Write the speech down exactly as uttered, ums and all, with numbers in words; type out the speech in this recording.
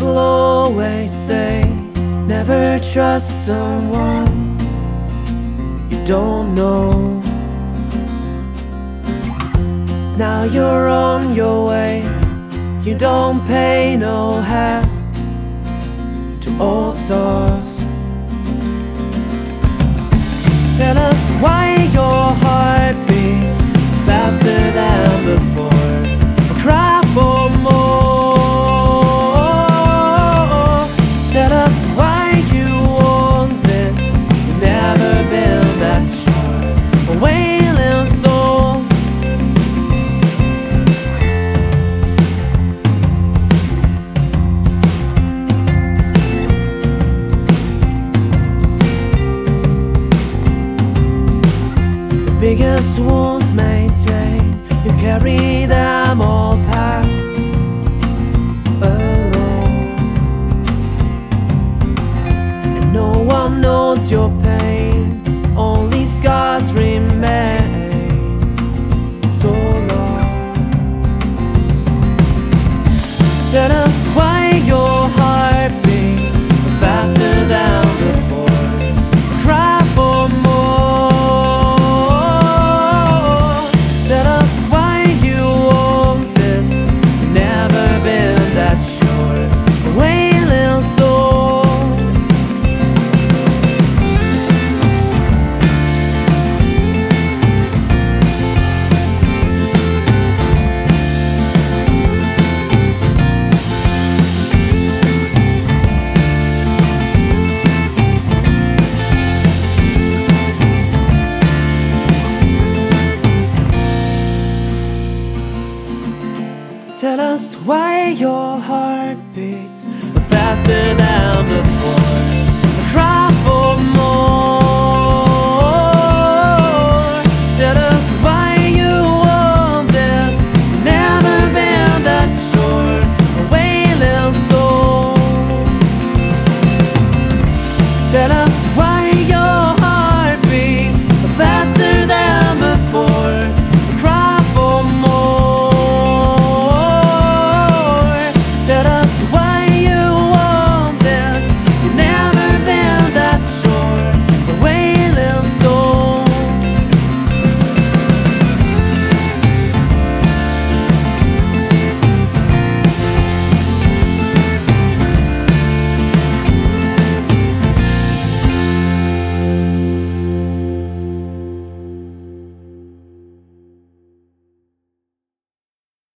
People always say, never trust someone you don't know. Now you're on your way, you don't pay no heed to all sorts. Tell us why your heart beats faster than before, or cry for more. Tell us why you want this, you've never been that sure. A wailing soul. The biggest wounds maintain, you carry them all back alone, and no one knows your pain, only scars remain so long. Tell us why your heart beats faster than before, cry for more. Tell us why you want this, you've never been that sure. A wailing soul. Tell us why your heart beats faster